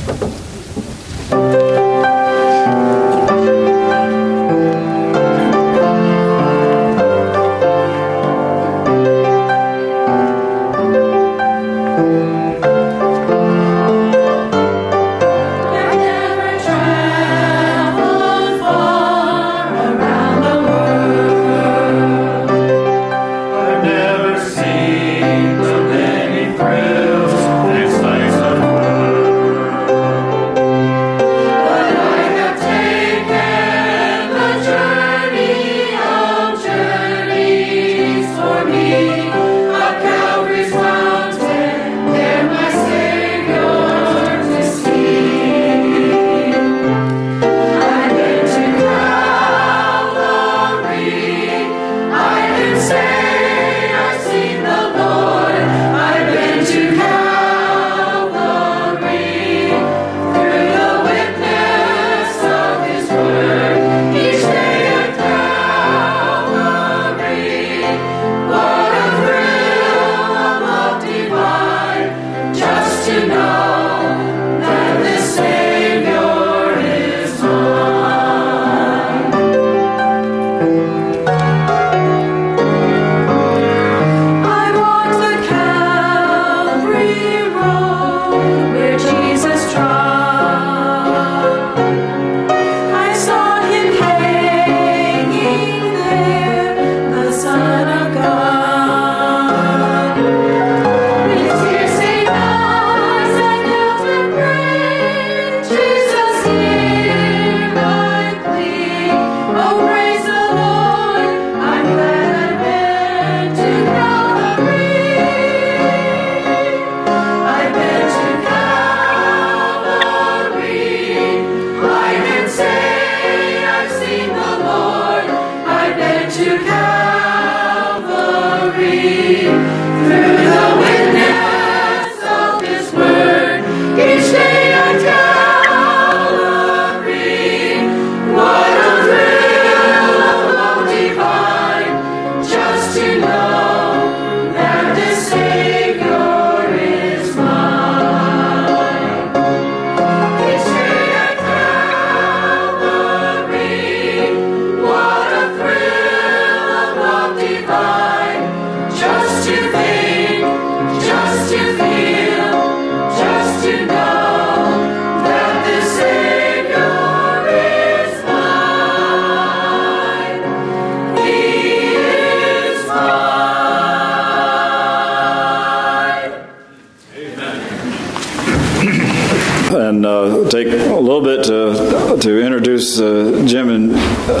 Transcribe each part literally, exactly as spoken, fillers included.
and uh, take a little bit to to introduce uh, Jim and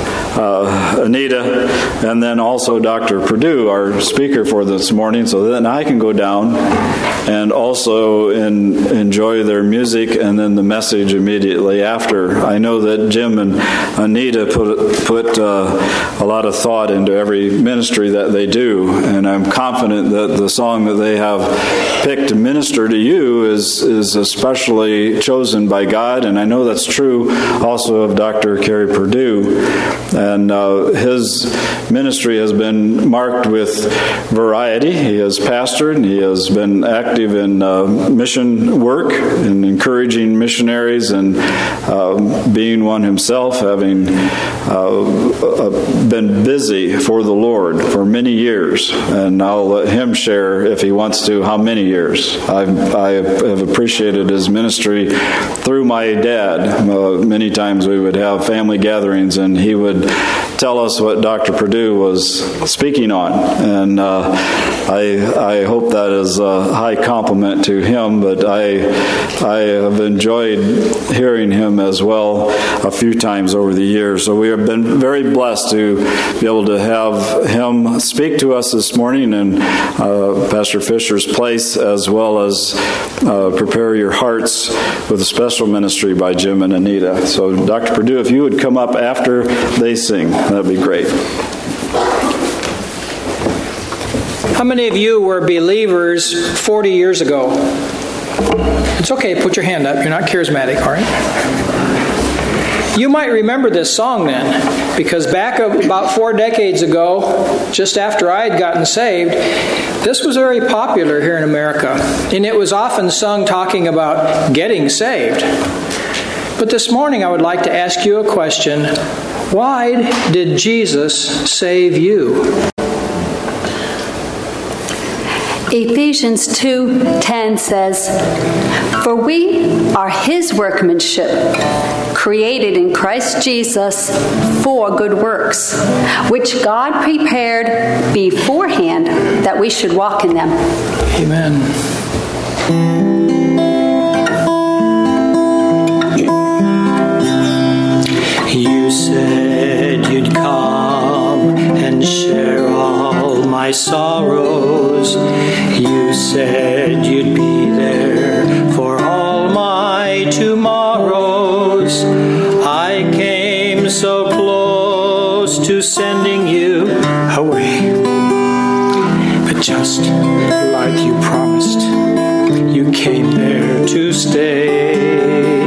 uh, Anita, and then also Doctor Perdue, our speaker for this morning, so then I can go down and also in, enjoy their music and then the message immediately after. I know that Jim and Anita put put uh, a lot of thought into every ministry that they do, and I'm confident that the song that they have picked to minister to you is is especially chosen by God, and I know that's true also of Doctor Kerry Perdue. And uh, his ministry has been marked with variety. He has pastored, and he has been active in uh, mission work and encouraging missionaries, and uh, being one himself, having uh, been busy for the Lord for many years. And I'll let him share, if he wants to, how many years. I've, I have appreciated his ministry through my dad. Uh, many times we would have family gatherings, and he would tell us what Doctor Perdue was speaking on, and uh, I I hope that is a high compliment to him. But I I have enjoyed hearing him as well a few times over the years. So we have been very blessed to be able to have him speak to us this morning in uh, Pastor Fisher's place, as well as uh, prepare your hearts with a special ministry by Jim and Anita. So Doctor Perdue, if you would come up after they sing, that'd be great. How many of you were believers forty years ago? It's okay, put your hand up. You're not charismatic, all right? You might remember this song then, because back about four decades ago, just after I had gotten saved, this was very popular here in America, and it was often sung talking about getting saved. But this morning I would like to ask you a question. Why did Jesus save you? Ephesians two ten says, "For we are His workmanship, created in Christ Jesus for good works, which God prepared beforehand that we should walk in them." Amen. You said you'd come and share all my sorrows. You said you'd be there for all my tomorrows. I came so close to sending you away, but just like you promised, you came there to stay.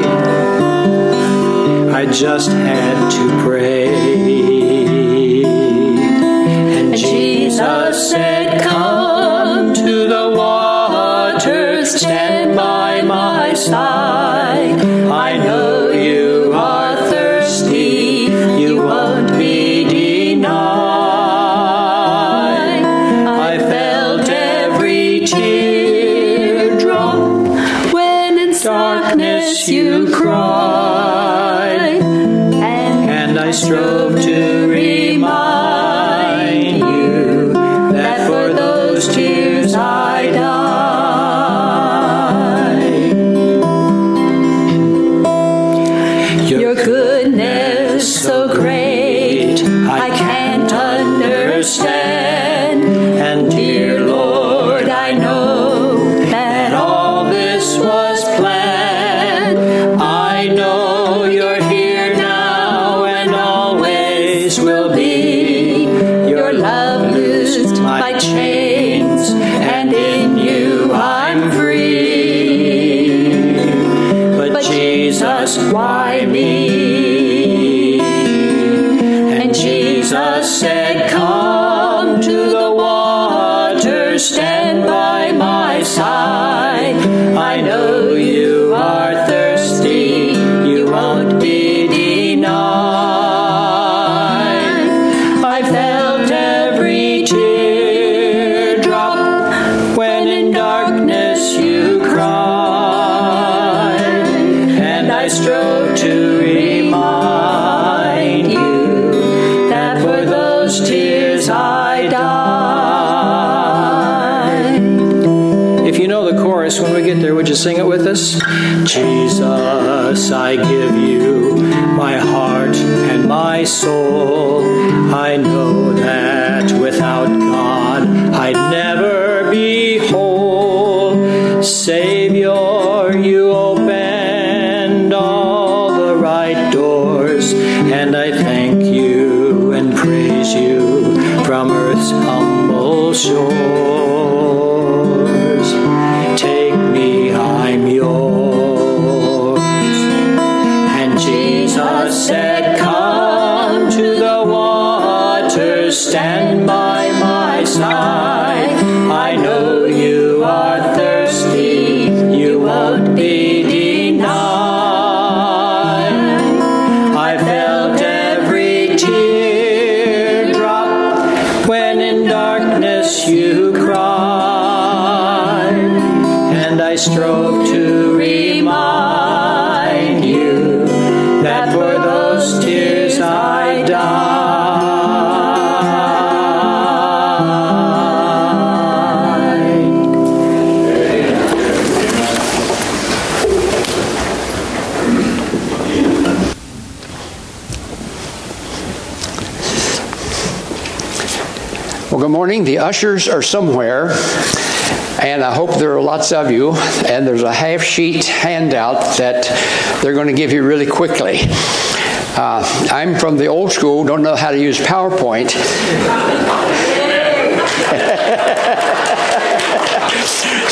I just had to pray. And Jesus said, "Come to the water, stand by my side. I know you are thirsty, you won't be denied." I felt every teardrop when in darkness you cried. I strove to remind you that for those tears I died. Your goodness so great I can't understand. And dear Lord, I know that all this was planned. I know you're here now will be. Your love loosed my chains, and in you I'm free. But Jesus, why me? And Jesus said, "Come to the water, stand by my side. I know you are thirsty, you won't be denied." I strove to remind you that for those tears I died. If you know the chorus, when we get there, would you sing it with us? Jesus, I give you my heart and my soul. I know that without God I'd never be whole. Savior, you open and I thank you and praise you from earth's humble shores. Take me, I'm yours. And Jesus said, "Come to the water, stand by my side. I know you are thirsty, you won't be denied." I felt every teardrop when in darkness you cried, and I strove to remind you that for those tears I died. Well, good morning. The ushers are somewhere, and I hope there are lots of you, and there's a half-sheet handout that they're going to give you really quickly. Uh, I'm from the old school, don't know how to use PowerPoint.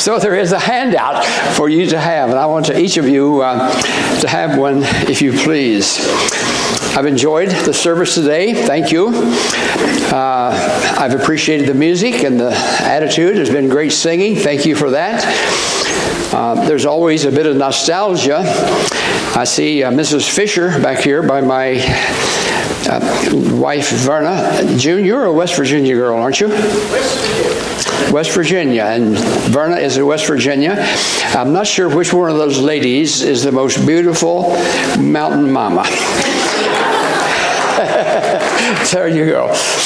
So there is a handout for you to have, and I want to, each of you uh, to have one, if you please. I've enjoyed the service today. Thank you. Uh, I've appreciated the music and the attitude. There's been great singing. Thank you for that. Uh, there's always a bit of nostalgia. I see uh, Missus Fisher back here by my uh, wife, Verna. June, you're a West Virginia girl, aren't you? West Virginia, and Verna is in West Virginia. I'm not sure which one of those ladies is the most beautiful mountain mama. There you go.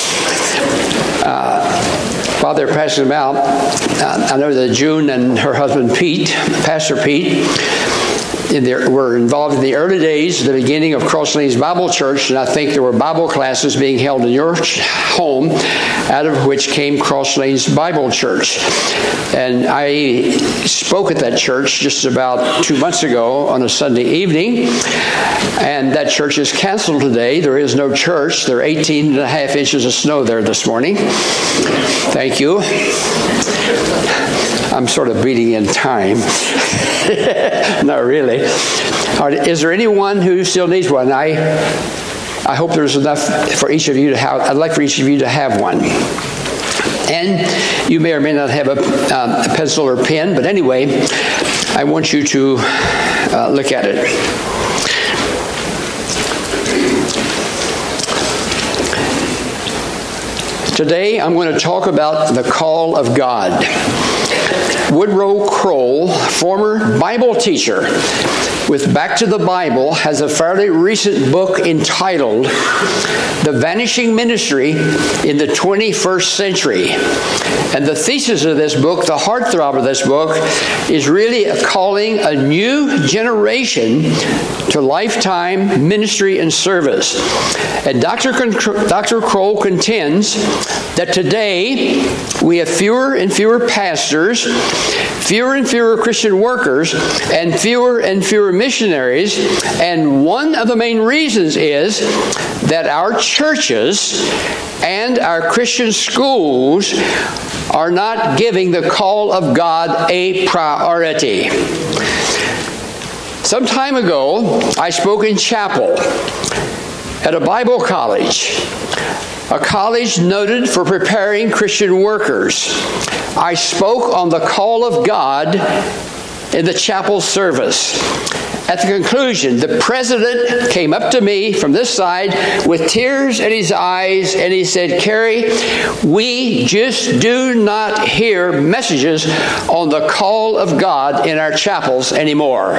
Uh, while they're passing them out, uh, I know that June and her husband Pete, Pastor Pete, in their, were involved in the early days, the beginning of Cross Lanes Bible Church, and I think there were Bible classes being held in your home, out of which came Cross Lanes Bible Church. And I spoke at that church just about two months ago on a Sunday evening, and that church is canceled today. There is no church. There are eighteen and a half inches of snow there this morning. Thank you. I'm sort of beating in time. Not really. Is there anyone who still needs one? I I hope there's enough for each of you to have. I'd like for each of you to have one. And you may or may not have a, um, a pencil or pen, but anyway, I want you to uh, look at it. Today, I'm going to talk about the call of God. Woodrow Kroll, former Bible teacher with Back to the Bible, has a fairly recent book entitled The Vanishing Ministry in the twenty-first Century. And the thesis of this book, the heartthrob of this book, is really calling a new generation to lifetime ministry and service. And Doctor Con- Doctor Kroll contends that today we have fewer and fewer pastors, fewer and fewer Christian workers, and fewer and fewer missionaries. And one of the main reasons is that our churches and our Christian schools are not giving the call of God a priority. Some time ago, I spoke in chapel at a Bible college, a college noted for preparing Christian workers. I spoke on the call of God in the chapel service. At the conclusion, the president came up to me from this side with tears in his eyes, and he said, "Kerry, we just do not hear messages on the call of God in our chapels anymore."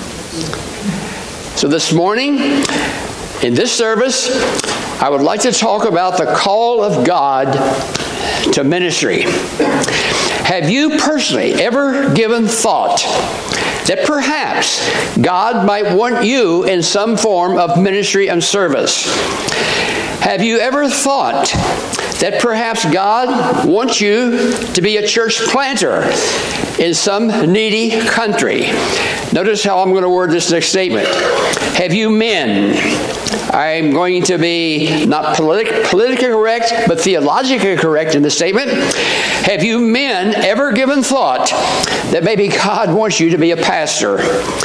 So this morning, in this service, I would like to talk about the call of God to ministry. Have you personally ever given thought that perhaps God might want you in some form of ministry and service? Have you ever thought that perhaps God wants you to be a church planter in some needy country? Notice how I'm going to word this next statement. Have you men, I'm going to be not politic, politically correct, but theologically correct in this statement. Have you men ever given thought that maybe God wants you to be a pastor?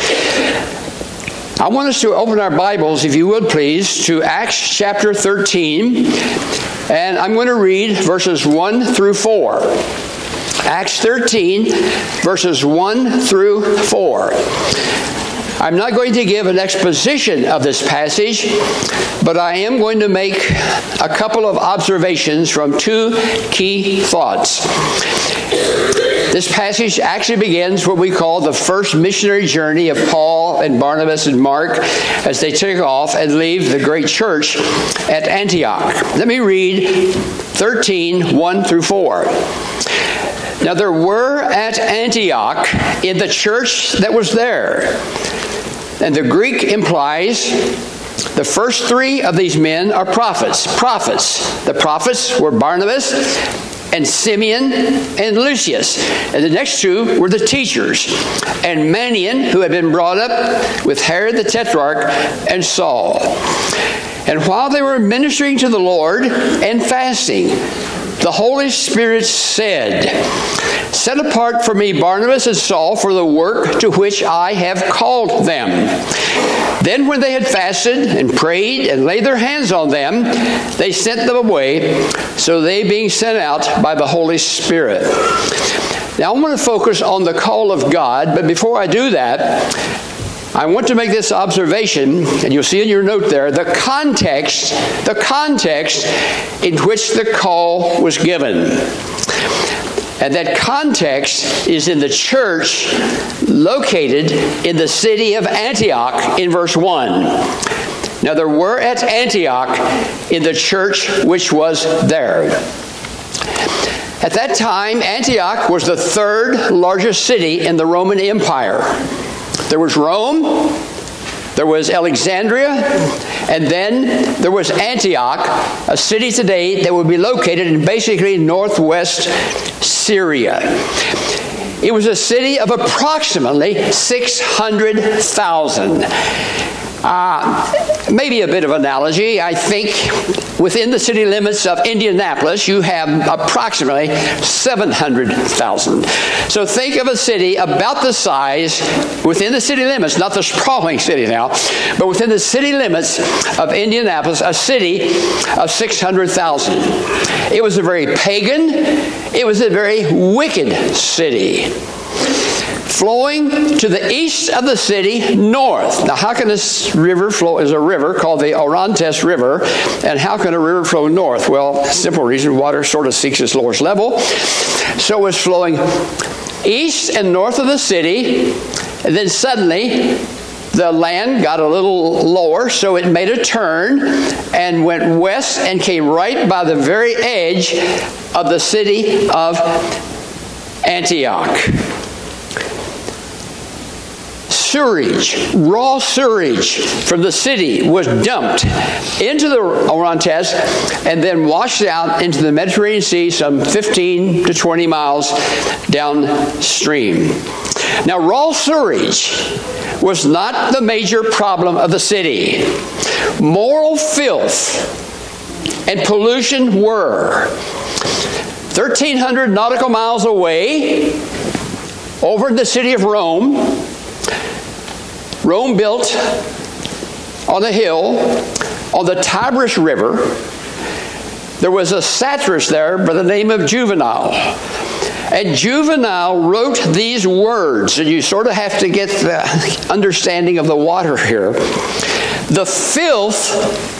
I want us to open our Bibles, if you would please, to Acts chapter thirteen, and I'm going to read verses one through four. Acts thirteen, verses one through four. I'm not going to give an exposition of this passage, but I am going to make a couple of observations from two key thoughts. This passage actually begins what we call the first missionary journey of Paul and Barnabas and Mark as they take off and leave the great church at Antioch. Let me read thirteen, one through four. Now there were at Antioch in the church that was there, and the Greek implies the first three of these men are prophets. Prophets. The prophets were Barnabas and Simeon and Lucius. And the next two were the teachers, and Manaen, who had been brought up with Herod the Tetrarch, and Saul. And while they were ministering to the Lord and fasting, the Holy Spirit said, "Set apart for me Barnabas and Saul for the work to which I have called them." Then when they had fasted and prayed and laid their hands on them, they sent them away, so they being sent out by the Holy Spirit. Now I want to focus on the call of God, but before I do that, I want to make this observation, and you'll see in your note there, the context, the context in which the call was given. And that context is in the church located in the city of Antioch in verse one. Now there were at Antioch in the church which was there. At that time, Antioch was the third largest city in the Roman Empire. There was Rome, there was Alexandria, and then there was Antioch, a city today that would be located in basically northwest Syria. It was a city of approximately six hundred thousand. Uh, maybe a bit of analogy. I think within the city limits of Indianapolis, you have approximately seven hundred thousand. So think of a city about the size, within the city limits, not the sprawling city now, but within the city limits of Indianapolis, a city of six hundred thousand. It was a very pagan, it was a very wicked city. Flowing to the east of the city, north. Now, how can this river flow? Is a river called the Orontes River, and how can a river flow north? Well, simple reason: water sort of seeks its lowest level. So it's flowing east and north of the city, and then suddenly the land got a little lower, so it made a turn and went west and came right by the very edge of the city of Antioch. Sewage, raw sewage from the city was dumped into the Orontes and then washed out into the Mediterranean Sea some fifteen to twenty miles downstream. Now, raw sewage was not the major problem of the city. Moral filth and pollution were. thirteen hundred nautical miles away, over in the city of Rome, Rome built on a hill on the Tigris River. There was a satirist there by the name of Juvenal. And Juvenal wrote these words, and you sort of have to get the understanding of the water here. The filth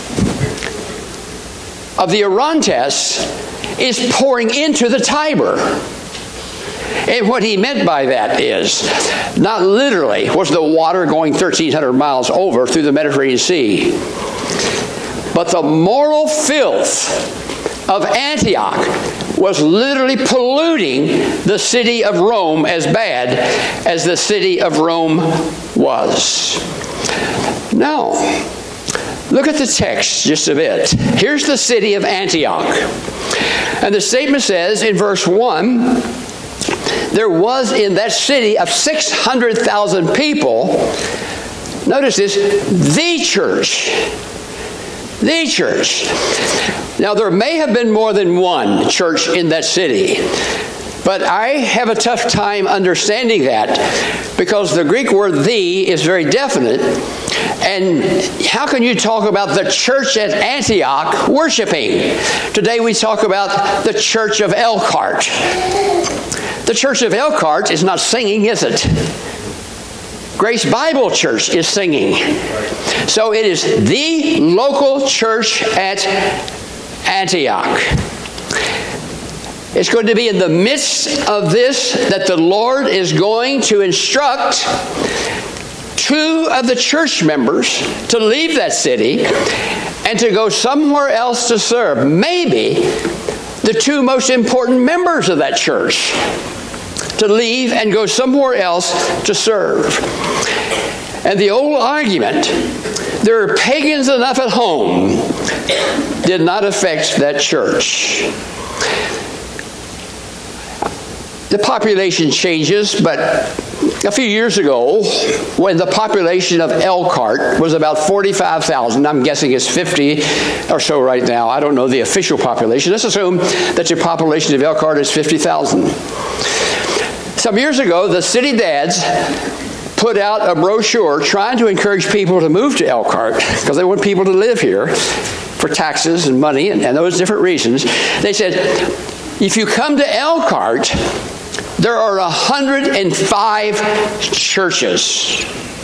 of the Orontes is pouring into the Tiber. And what he meant by that is, not literally was the water going thirteen hundred miles over through the Mediterranean Sea, but the moral filth of Antioch was literally polluting the city of Rome as bad as the city of Rome was. Now, look at the text just a bit. Here's the city of Antioch. And the statement says in verse one, there was in that city of six hundred thousand people, notice this, the church. The church. Now, there may have been more than one church in that city, but I have a tough time understanding that because the Greek word "the" is very definite. And how can you talk about the church at Antioch worshiping? Today we talk about the church of Elkhart. The church of Elkhart is not singing, is it? Grace Bible Church is singing. So it is the local church at Antioch. It's going to be in the midst of this that the Lord is going to instruct two of the church members to leave that city and to go somewhere else to serve. Maybe the two most important members of that church to leave and go somewhere else to serve. And the old argument, there are pagans enough at home, did not affect that church. The population changes, but A few years ago, when the population of Elkhart was about forty-five thousand, I'm guessing it's fifty or so right now. I don't know the official population. Let's assume that the population of Elkhart is fifty thousand. Some years ago, the city dads put out a brochure trying to encourage people to move to Elkhart because they want people to live here for taxes and money and, and those different reasons. They said, if you come to Elkhart, there are one hundred five churches.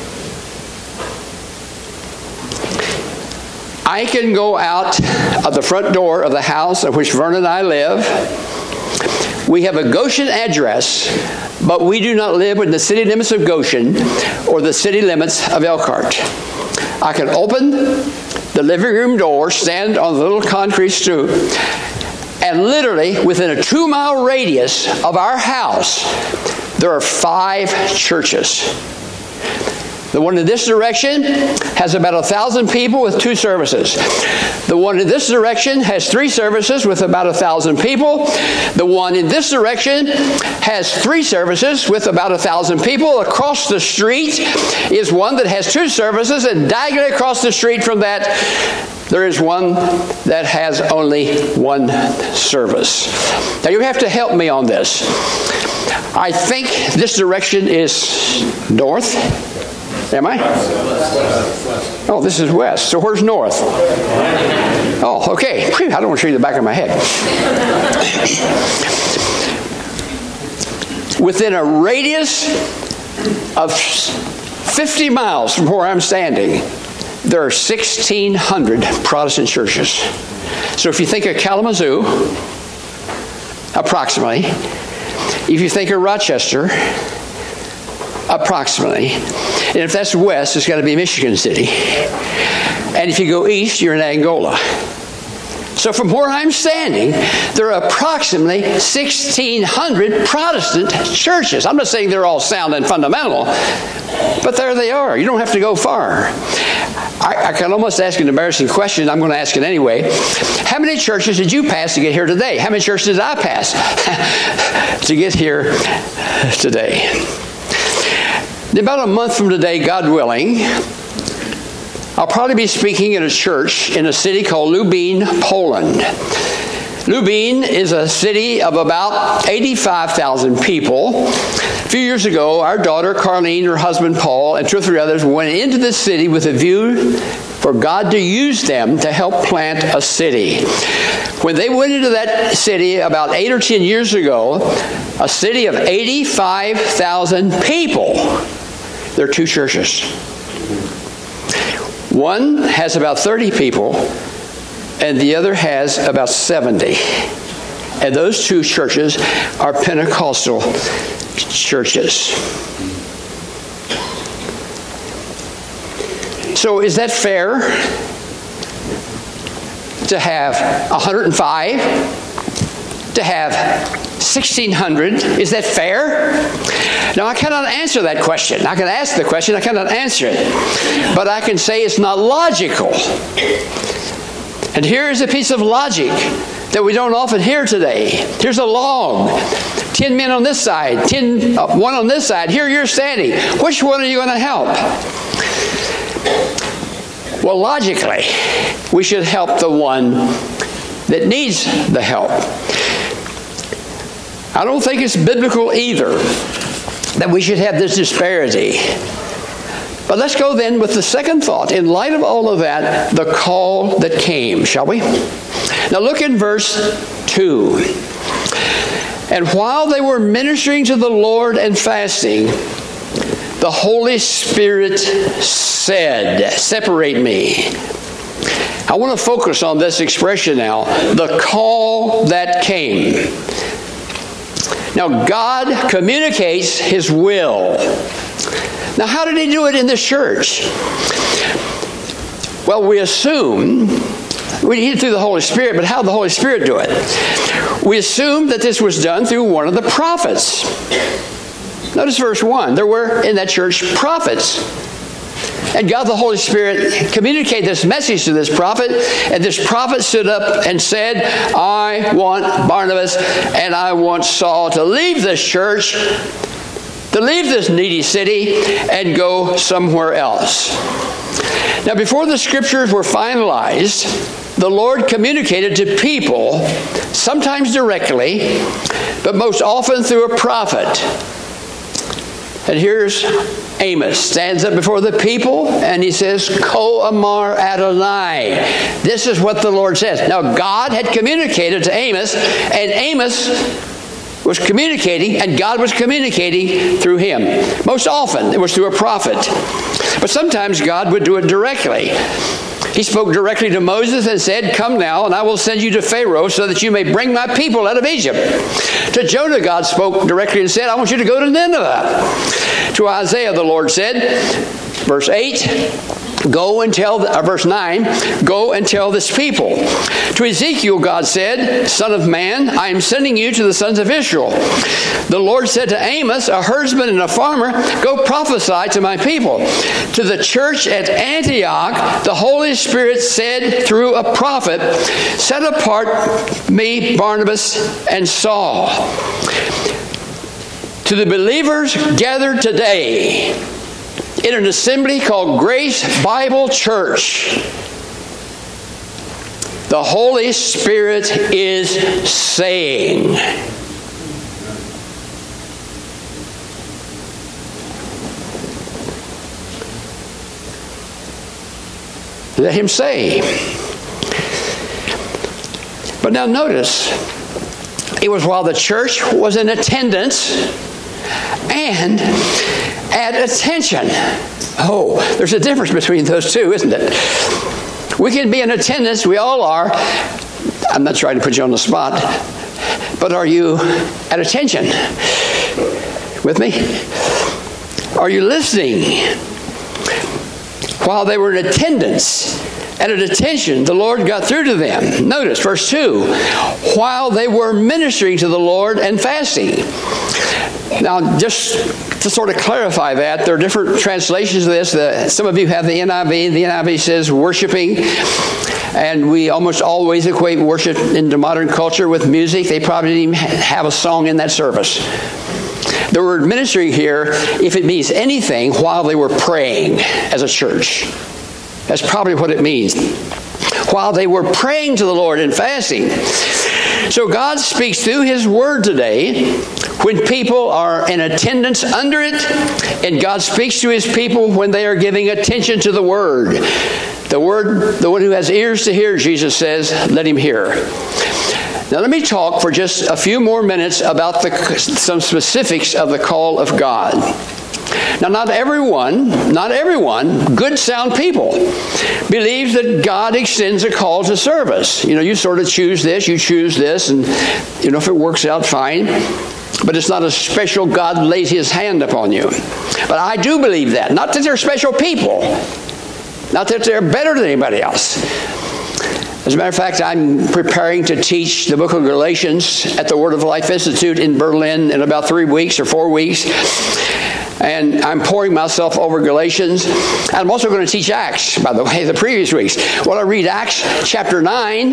I can go out of the front door of the house in which Vernon and I live. We have a Goshen address, but we do not live in the city limits of Goshen or the city limits of Elkhart. I can open the living room door, stand on the little concrete stoop, and literally within a two-mile radius of our house, there are five churches. The one in this direction has about a thousand people with two services. The one in this direction has three services with about a thousand people. The one in this direction has three services with about a thousand people. Across the street is one that has two services, and diagonally across the street from that, there is one that has only one service. Now you have to help me on this. I think this direction is north. Am I? Oh, this is west. So where's north? Oh, okay. I don't want to show you the back of my head. Within a radius of fifty miles from where I'm standing, there are sixteen hundred Protestant churches. So if you think of Kalamazoo, approximately, if you think of Rochester, approximately, and if that's west, it's got to be Michigan City. And if you go east, you're in Angola. So from where I'm standing, there are approximately sixteen hundred Protestant churches. I'm not saying they're all sound and fundamental, but there they are. You don't have to go far. I, I can almost ask an embarrassing question. I'm going to ask it anyway. How many churches did you pass to get here today? How many churches did I pass to get here today? In about a month from today, God willing, I'll probably be speaking in a church in a city called Lubin, Poland. Lubin is a city of about eighty-five thousand people. A few years ago, our daughter Carlene, her husband Paul, and two or three others went into this city with a view for God to use them to help plant a city. When they went into that city about eight or ten years ago, a city of eighty-five thousand people, there are two churches. One has about thirty people, and the other has about seventy. And those two churches are Pentecostal churches. So is that fair to have one hundred five, to have sixteen hundred? Is that fair? Now, I cannot answer that question. I can ask the question, I cannot answer it. But I can say it's not logical. And here is a piece of logic that we don't often hear today. Here's a log. Ten men on this side, ten, uh, one on this side. Here you're standing. Which one are you going to help? Well, logically, we should help the one that needs the help. I don't think it's biblical either that we should have this disparity. But let's go then with the second thought. In light of all of that, the call that came, shall we? Now look in verse two. And while they were ministering to the Lord and fasting, the Holy Spirit said, separate me. I want to focus on this expression now, the call that came. Now, God communicates His will. Now, how did He do it in this church? Well, we assume, we did it through the Holy Spirit, but how did the Holy Spirit do it? We assume that this was done through one of the prophets. Notice verse one. There were in that church prophets. And God the Holy Spirit communicated this message to this prophet, and this prophet stood up and said, I want Barnabas and I want Saul to leave this church to leave this needy city and go somewhere else. Now, before the scriptures were finalized, the Lord communicated to people, sometimes directly, but most often through a prophet. And here's Amos, stands up before the people, and he says, Ko Amar Adonai. This is what the Lord says. Now, God had communicated to Amos, and Amos was communicating, and God was communicating through him. Most often, it was through a prophet. But sometimes God would do it directly. He spoke directly to Moses and said, Come now, and I will send you to Pharaoh so that you may bring my people out of Egypt. To Jonah, God spoke directly and said, I want you to go to Nineveh. To Isaiah, the Lord said, verse eight, Go and tell, uh, verse nine, go and tell this people. To Ezekiel, God said, Son of man, I am sending you to the sons of Israel. The Lord said to Amos, a herdsman and a farmer, Go prophesy to my people. To the church at Antioch, the Holy Spirit said through a prophet, Set apart me, Barnabas, and Saul. To the believers gathered today in an assembly called Grace Bible Church, the Holy Spirit is saying, let him say. But now notice, it was while the church was in attendance and at attention. Oh, there's a difference between those two, isn't it? We can be in attendance, we all are. I'm not trying to put you on the spot, but are you at attention with me? Are you listening? While they were in attendance and at attention, the Lord got through to them. Notice verse two, while they were ministering to the Lord and fasting. Now, just to sort of clarify that, there are different translations of this. The, some of you have the N I V. The N I V says worshiping, and we almost always equate worship into modern culture with music. They probably didn't even have a song in that service. The word ministering here, if it means anything, while they were praying as a church. That's probably what it means. While they were praying to the Lord and fasting. So God speaks through His Word today when people are in attendance under it, and God speaks to His people when they are giving attention to the Word. The Word, the one who has ears to hear, Jesus says, let him hear. Now let me talk for just a few more minutes about the, some specifics of the call of God. Now, not everyone, not everyone, good sound people, believes that God extends a call to service. You know, you sort of choose this, you choose this, and, you know, if it works out, fine. But it's not a special God lays His hand upon you. But I do believe that. Not that they're special people. Not that they're better than anybody else. As a matter of fact, I'm preparing to teach the book of Galatians at the Word of Life Institute in Berlin in about three weeks or four weeks. And I'm pouring myself over Galatians. I'm also going to teach Acts, by the way, the previous weeks. Well, I read Acts chapter nine.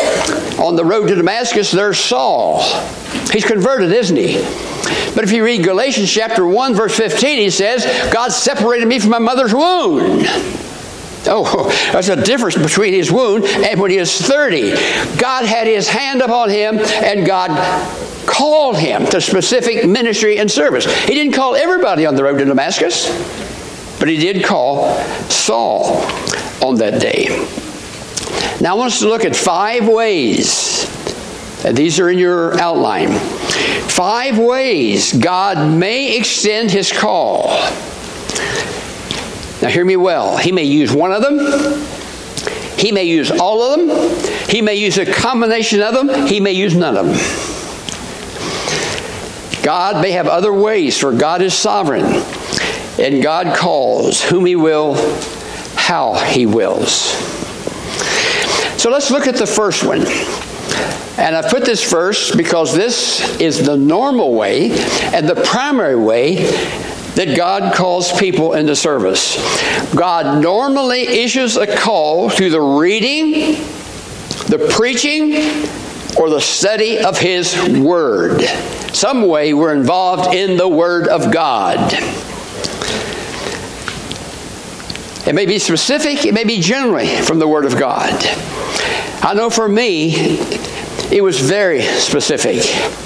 On the road to Damascus, there's Saul. He's converted, isn't he? But if you read Galatians chapter one, verse fifteen, he says, God separated me from my mother's womb. Oh, there's a difference between his wound and when he was thirty. God had His hand upon him, and God called him to specific ministry and service. He didn't call everybody on the road to Damascus, but He did call Saul on that day. Now I want us to look at five ways, and these are in your outline. Five ways God may extend His call. Now hear me well. He may use one of them. He may use all of them. He may use a combination of them. He may use none of them. God may have other ways, for God is sovereign. And God calls whom He will, how He wills. So let's look at the first one. And I put this first because this is the normal way and the primary way that God calls people into service. God normally issues a call through the reading, the preaching, or the study of His Word. Some way we're involved in the Word of God. It may be specific, it may be generally from the Word of God. I know for me, it was very specific.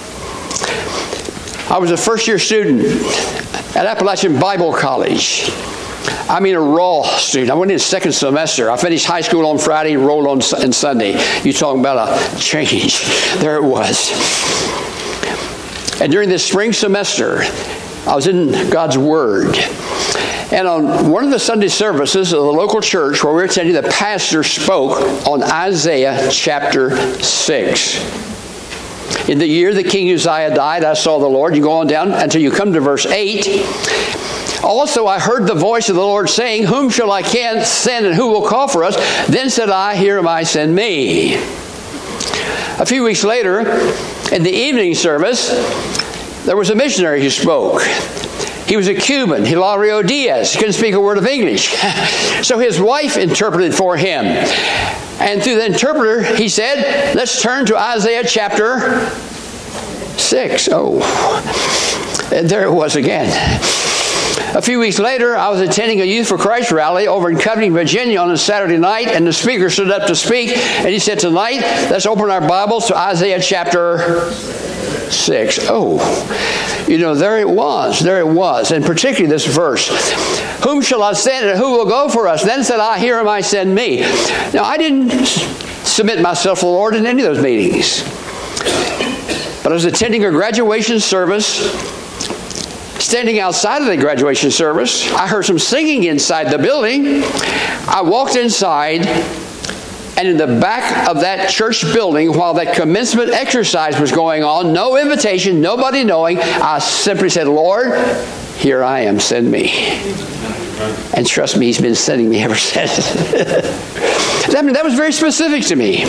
I was a first-year student at Appalachian Bible College. I mean a raw student. I went in second semester. I finished high school on Friday, rolled on and Sunday. You talking about a change. There it was. And during this spring semester, I was in God's Word. And on one of the Sunday services of the local church where we were attending, the pastor spoke on Isaiah chapter six. In the year that King Uzziah died, I saw the Lord. You go on down until you come to verse eight. Also I heard the voice of the Lord saying, whom shall I can send and who will call for us? Then said I, here am I, send me. A few weeks later, in the evening service, there was a missionary who spoke. He was a Cuban, Hilario Diaz. He couldn't speak a word of English. So his wife interpreted for him. And through the interpreter, he said, let's turn to Isaiah chapter six. Oh, and there it was again. A few weeks later, I was attending a Youth for Christ rally over in Covington, Virginia on a Saturday night, and the speaker stood up to speak, and he said, tonight, let's open our Bibles to Isaiah chapter six. Oh, you know, there it was. There it was. And particularly this verse. Whom shall I send and who will go for us? Then said I, here am I, send me. Now, I didn't submit myself to the Lord in any of those meetings. But I was attending a graduation service. Standing outside of the graduation service, I heard some singing inside the building. I walked inside, and in the back of that church building, while that commencement exercise was going on, no invitation, nobody knowing, I simply said, Lord, here I am, send me. And trust me, He's been sending me ever since. I mean, that was very specific to me.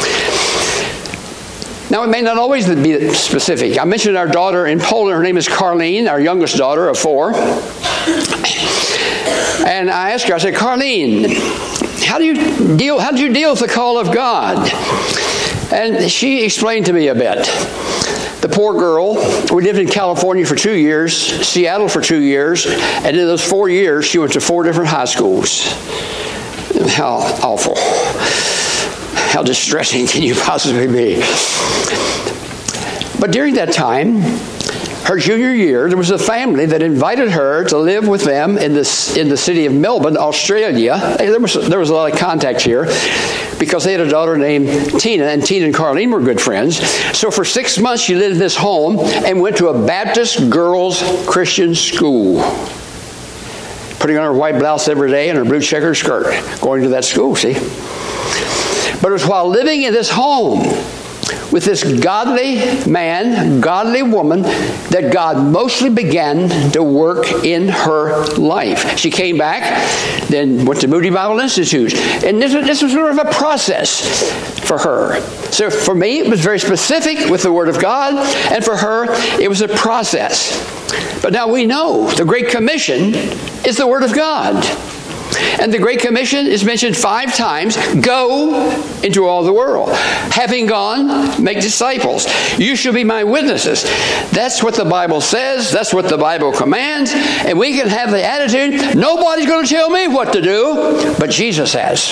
Now, it may not always be specific. I mentioned our daughter in Poland. Her name is Carlene, our youngest daughter of four. And I asked her, I said, Carlene, how do you deal, how did you deal with the call of God? And she explained to me a bit. The poor girl, we lived in California for two years, Seattle for two years, and in those four years, she went to four different high schools. How awful. How distressing can you possibly be? But during that time, her junior year, there was a family that invited her to live with them in the, in the city of Melbourne, Australia. There was, there was a lot of contact here because they had a daughter named Tina, and Tina and Carlene were good friends. So for six months, she lived in this home and went to a Baptist girls' Christian school, putting on her white blouse every day and her blue checkered skirt, going to that school, see? But it was while living in this home with this godly man, godly woman, that God mostly began to work in her life. She came back, then went to Moody Bible Institute. And this, this was sort of a process for her. So for me, it was very specific with the Word of God. And for her, it was a process. But now we know the Great Commission is the Word of God. And the Great Commission is mentioned five times. Go into all the world. Having gone, make disciples. You shall be my witnesses. That's what the Bible says. That's what the Bible commands. And we can have the attitude, nobody's going to tell me what to do, but Jesus has.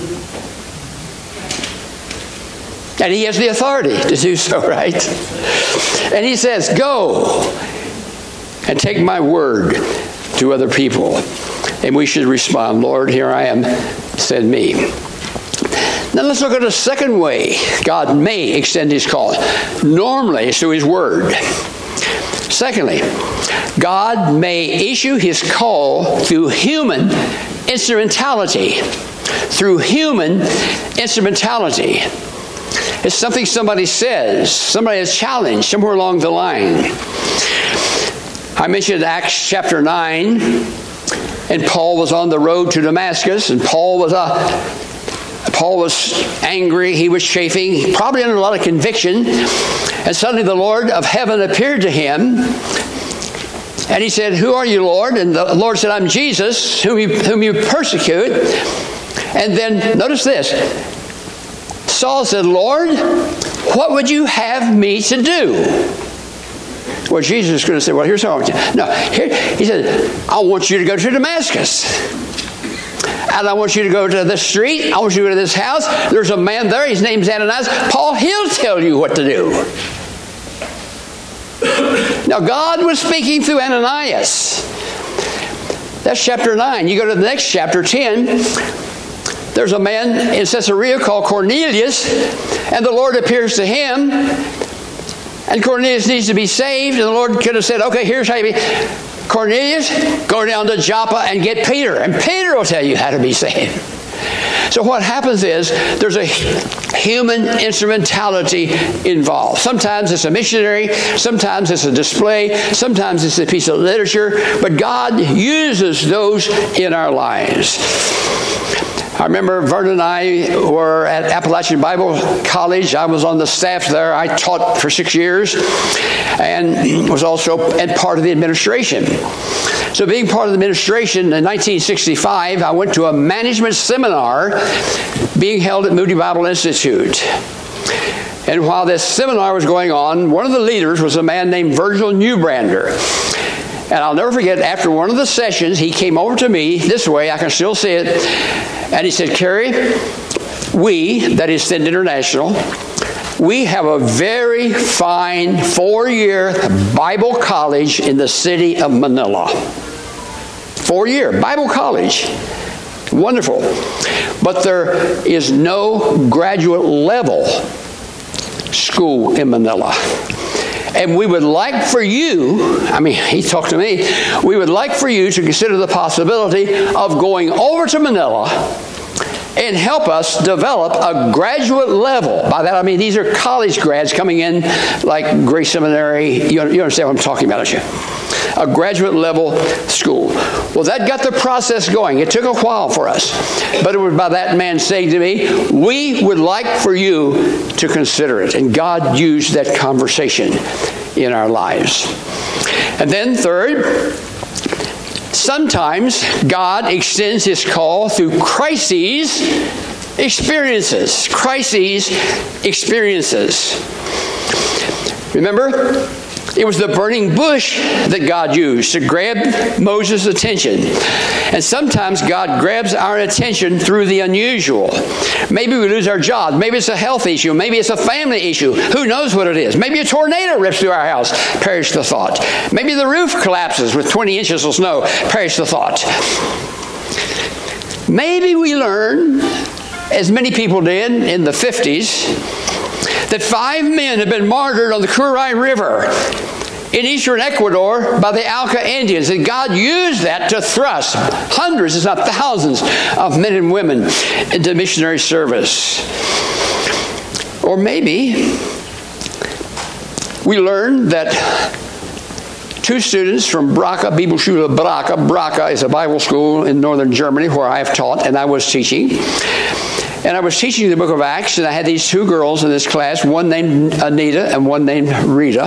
And He has the authority to do so, right? And He says, go and take my word to other people. And we should respond, Lord, here I am, send me. Now let's look at a second way God may extend His call. Normally, it's through His Word. Secondly, God may issue His call through human instrumentality. Through human instrumentality. It's something somebody says, somebody has challenged somewhere along the line. I mentioned Acts chapter nine. And Paul was on the road to Damascus, and Paul was uh, Paul was angry. He was chafing, probably under a lot of conviction. And suddenly the Lord of heaven appeared to him, and he said, "Who are you, Lord?" And the Lord said, "I'm Jesus, whom you, whom you persecute." And then notice this: Saul said, "Lord, what would you have me to do? Well, Jesus is going to say, well, here's how I want you. No, here, he said, I want you to go to Damascus. And I want you to go to this street. I want you to go to this house. There's a man there. His name's Ananias. Paul, he'll tell you what to do. Now, God was speaking through Ananias. That's chapter nine. You go to the next chapter, ten. There's a man in Caesarea called Cornelius, and the Lord appears to him. And Cornelius needs to be saved, and the Lord could have said, okay, here's how you be. Cornelius, go down to Joppa and get Peter, and Peter will tell you how to be saved. So what happens is there's a human instrumentality involved. Sometimes it's a missionary, sometimes it's a display, sometimes it's a piece of literature, but God uses those in our lives. I remember Vernon and I were at Appalachian Bible College. I was on the staff there. I taught for six years and was also and part of the administration. So being part of the administration in nineteen sixty-five, I went to a management seminar being held at Moody Bible Institute. And while this seminar was going on, one of the leaders was a man named Virgil Newbrander. And I'll never forget, after one of the sessions, he came over to me this way, I can still see it, and he said, Kerry, we, that is Send International, we have a very fine four-year Bible college in the city of Manila. Four-year Bible college. Wonderful. But there is no graduate level school in Manila. And we would like for you, I mean, he talked to me, we would like for you to consider the possibility of going over to Manila and help us develop a graduate level. By that I mean these are college grads coming in like Grace Seminary. You, you understand what I'm talking about, don't you? A graduate level school. Well, that got the process going. It took a while for us. But it was by that man saying to me, we would like for you to consider it. And God used that conversation in our lives. And then third, sometimes God extends His call through crises experiences. Crises experiences. Remember? It was the burning bush that God used to grab Moses' attention. And sometimes God grabs our attention through the unusual. Maybe we lose our job. Maybe it's a health issue. Maybe it's a family issue. Who knows what it is? Maybe a tornado rips through our house. Perish the thought. Maybe the roof collapses with twenty inches of snow. Perish the thought. Maybe we learn, as many people did in the fifties, that five men had been martyred on the Curay River in eastern Ecuador by the Auca Indians. And God used that to thrust hundreds, if not thousands, of men and women into missionary service. Or maybe we learned that two students from Braca, Bibelschule Braca, Braca is a Bible school in northern Germany where I have taught and I was teaching. And I was teaching the book of Acts, and I had these two girls in this class, one named Anita and one named Rita.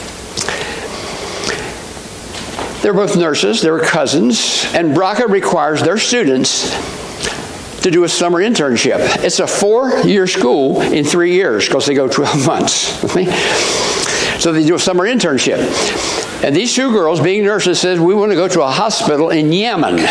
They're both nurses. They were cousins. And Braca requires their students to do a summer internship. It's a four-year school in three years because they go twelve months with me. So they do a summer internship. And these two girls, being nurses, said, we want to go to a hospital in Yemen.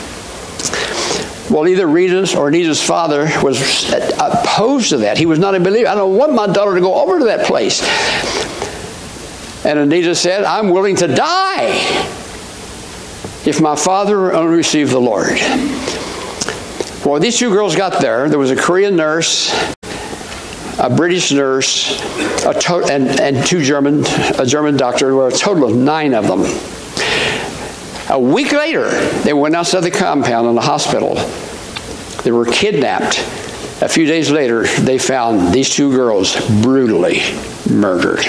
Well, either Rita's or Anita's father was opposed to that. He was not a believer. I don't want my daughter to go over to that place. And Anita said, I'm willing to die if my father only received the Lord. Well, these two girls got there. There was a Korean nurse, a British nurse, a to- and, and two German, a German doctor. There were a total of nine of them. A week later, they went outside the compound in the hospital. They were kidnapped. A few days later, they found these two girls brutally murdered.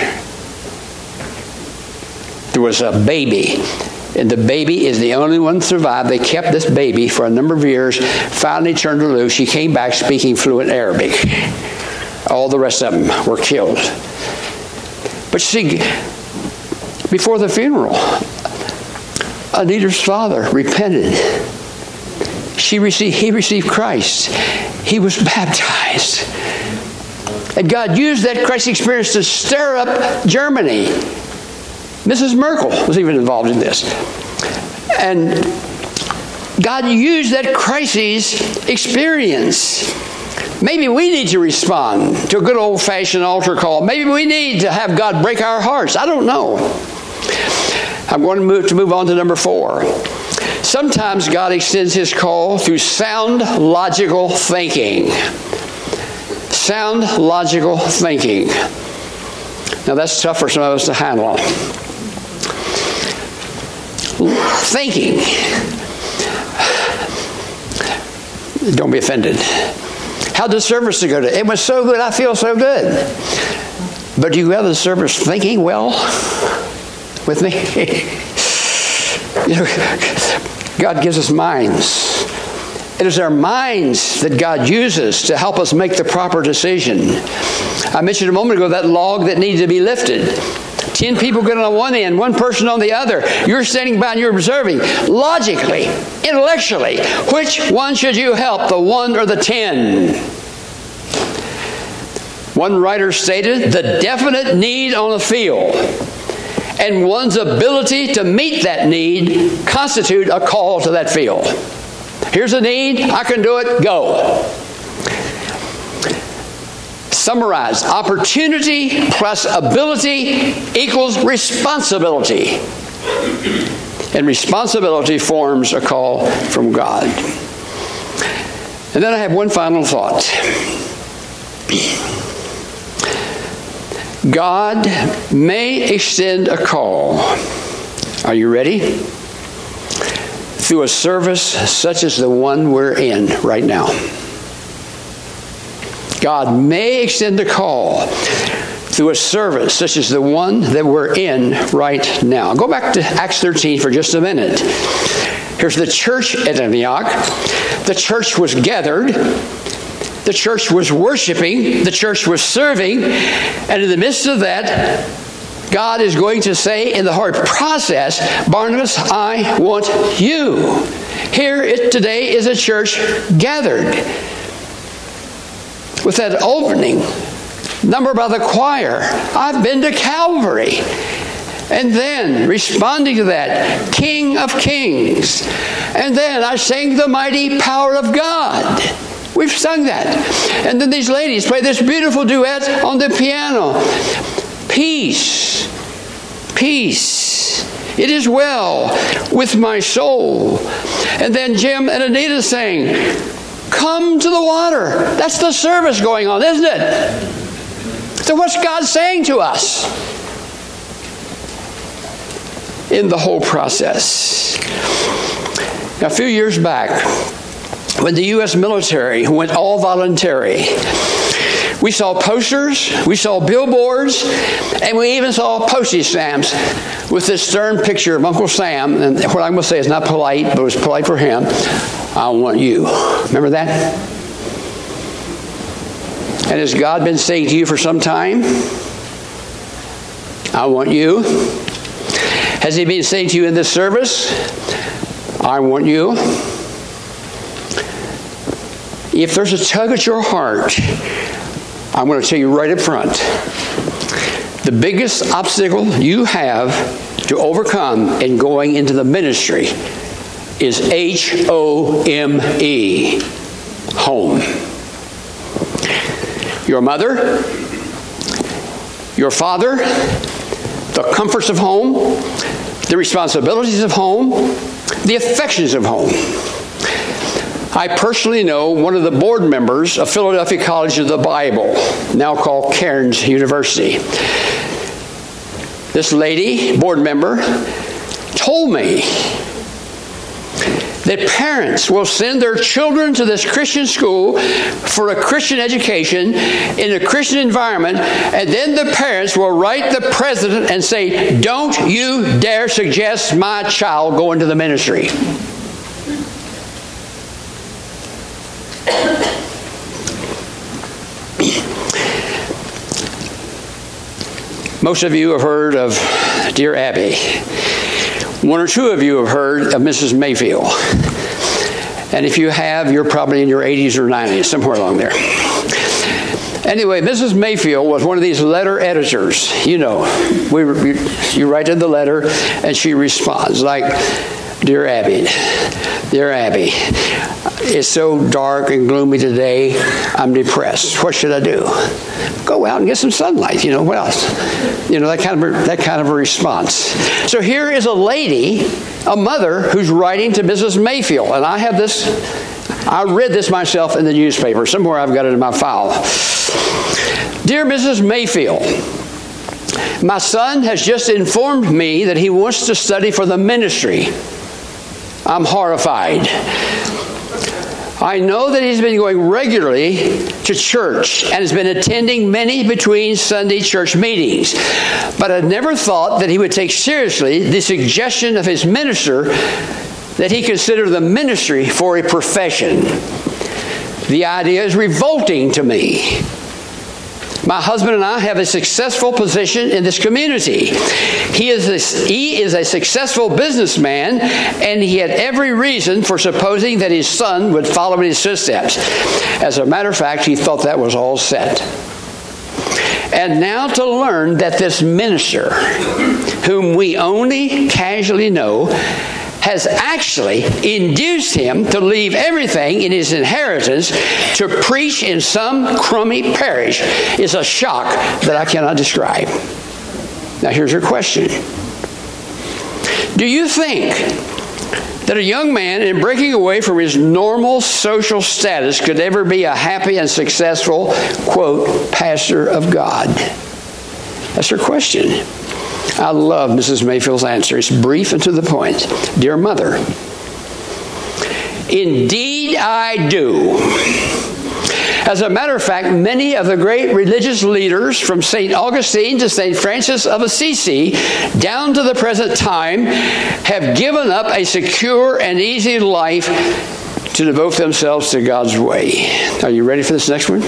There was a baby, and the baby is the only one that survived. They kept this baby for a number of years, finally turned her loose. She came back speaking fluent Arabic. All the rest of them were killed. But see, before the funeral, Anita's father repented. She received, he received Christ. He was baptized. And God used that crisis experience to stir up Germany. Missus Merkel was even involved in this. And God used that crisis experience. Maybe we need to respond to a good old-fashioned altar call. Maybe we need to have God break our hearts. I don't know. I'm going to move, to move on to number four. Sometimes God extends His call through sound, logical thinking. Sound, logical thinking. Now that's tough for some of us to handle. Thinking. Don't be offended. How'd the service go? To? It was so good. I feel so good. But do you have the service thinking well with me? You know, God gives us minds. It is our minds that God uses to help us make the proper decision. I mentioned a moment ago that log that needed to be lifted. Ten people get on one end, one person on the other. You're standing by and you're observing. Logically, intellectually, which one should you help, the one or the ten? One writer stated, the definite need on a field and one's ability to meet that need constitute a call to that field. Here's a need, I can do it, go. Summarize, opportunity plus ability equals responsibility. And responsibility forms a call from God. And then I have one final thought. God may extend a call. Are you ready? Through a service such as the one we're in right now. God may extend a call through a service such as the one that we're in right now. Go back to Acts thirteen for just a minute. Here's the church at Antioch. The church was gathered. The church was worshiping. The church was serving. And in the midst of that, God is going to say in the hard process, Barnabas, I want you. Here it today is a church gathered. With that opening number by the choir, I've been to Calvary. And then, responding to that, King of Kings. And then I sang the mighty power of God. We've sung that. And then these ladies play this beautiful duet on the piano. Peace, peace, it is well with my soul. And then Jim and Anita sang, come to the water. That's the service going on, isn't it? So what's God saying to us in the whole process? Now, a few years back, when the U S military went all voluntary, we saw posters, we saw billboards, and we even saw postage stamps with this stern picture of Uncle Sam. And what I'm going to say is not polite, but it was polite for him. I want you. Remember that? And has God been saying to you for some time? I want you. Has He been saying to you in this service? I want you. If there's a tug at your heart, I'm going to tell you right up front, the biggest obstacle you have to overcome in going into the ministry is H O M E, home. Your mother, your father, the comforts of home, the responsibilities of home, the affections of home. I personally know one of the board members of Philadelphia College of the Bible, now called Cairns University. This lady, board member, told me that parents will send their children to this Christian school for a Christian education in a Christian environment, and then the parents will write the president and say, don't you dare suggest my child go into the ministry. Most of you have heard of Dear Abby. One or two of you have heard of Missus Mayfield. And if you have, you're probably in your eighties or nineties, somewhere along there. Anyway, Missus Mayfield was one of these letter editors. You know, we, we you write in the letter, and she responds like, "Dear Abby, dear Abby, it's so dark and gloomy today. I'm depressed. What should I do? Go out and get some sunlight. You know what else? You know that kind of a, that kind of a response." So here is a lady, a mother, who's writing to Missus Mayfield, and I have this. I read this myself in the newspaper. Somewhere I've got it in my file. Dear Missus Mayfield, my son has just informed me that he wants to study for the ministry. I'm horrified. I know that he's been going regularly to church and has been attending many between Sunday church meetings, but I never thought that he would take seriously the suggestion of his minister that he consider the ministry for a profession. The idea is revolting to me. My husband and I have a successful position in this community. He is a, he is a successful businessman, and he had every reason for supposing that his son would follow in his footsteps. As a matter of fact, he thought that was all set. And now to learn that this minister, whom we only casually know, has actually induced him to leave everything in his inheritance to preach in some crummy parish is a shock that I cannot describe. Now here's your question. Do you think that a young man in breaking away from his normal social status could ever be a happy and successful, quote, pastor of God? That's her question. I love Missus Mayfield's answer. It's brief and to the point. Dear Mother, indeed I do. As a matter of fact, many of the great religious leaders from Saint Augustine to Saint Francis of Assisi down to the present time have given up a secure and easy life to devote themselves to God's way. Are you ready for this next one?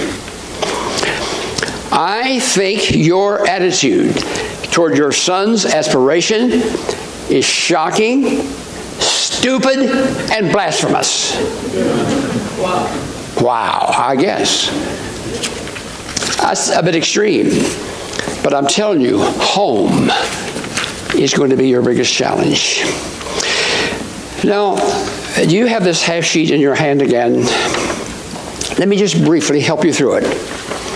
I think your attitude toward your son's aspiration is shocking, stupid, and blasphemous. Wow. Wow, I guess. That's a bit extreme. But I'm telling you, home is going to be your biggest challenge. Now, you have this half sheet in your hand again. Let me just briefly help you through it.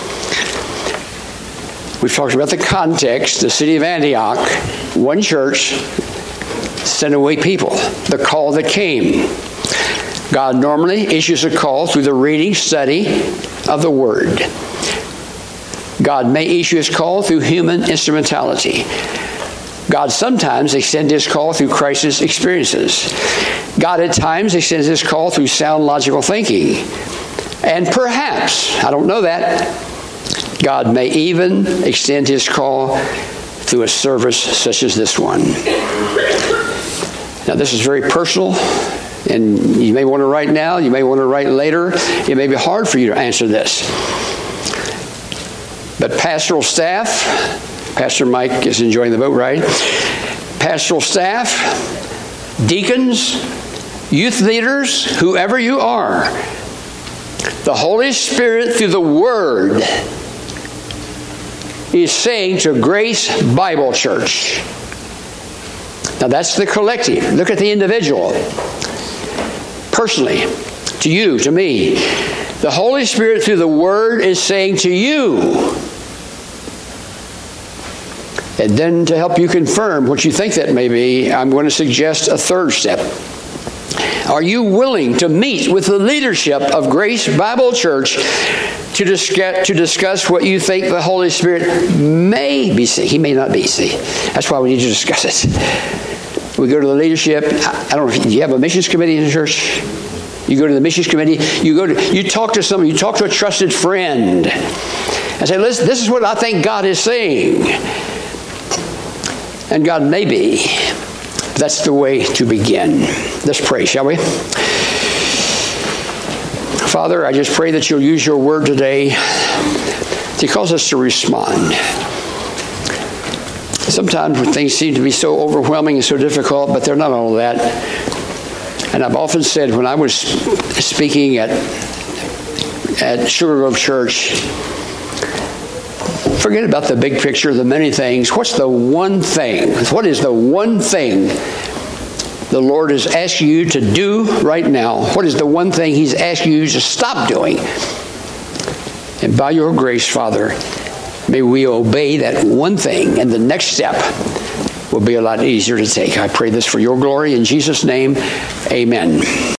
We've talked about the context, the city of Antioch, one church, sent away people, the call that came. God normally issues a call through the reading, study of the Word. God may issue his call through human instrumentality. God sometimes extends his call through crisis experiences. God at times extends his call through sound logical thinking. And perhaps, I don't know that, God may even extend his call through a service such as this one. Now, this is very personal, and you may want to write now, you may want to write later. It may be hard for you to answer this. But pastoral staff, Pastor Mike is enjoying the boat ride. Pastoral staff, deacons, youth leaders, whoever you are, the Holy Spirit through the Word is saying to Grace Bible Church. Now that's the collective. Look at the individual. Personally, to you, to me, the Holy Spirit through the Word is saying to you. And then to help you confirm what you think that may be, I'm going to suggest a third step. Are you willing to meet with the leadership of Grace Bible Church to discuss, to discuss what you think the Holy Spirit may be seeing? He may not be seeing. That's why we need to discuss it. We go to the leadership. I don't know if you have a missions committee in the church. You go to the missions committee. You go to you talk to someone. You talk to a trusted friend and say, "Listen, this is what I think God is saying." And God may be. That's the way to begin. Let's pray, shall we? Father, I just pray that you'll use your word today to cause us to respond. Sometimes things seem to be so overwhelming and so difficult, but they're not all that. And I've often said when I was speaking at, at Sugar Grove Church, forget about the big picture, the many things. What's the one thing? What is the one thing the Lord is asking you to do right now? What is the one thing He's asking you to stop doing? And by your grace, Father, may we obey that one thing, and the next step will be a lot easier to take. I pray this for your glory. In Jesus' name, amen.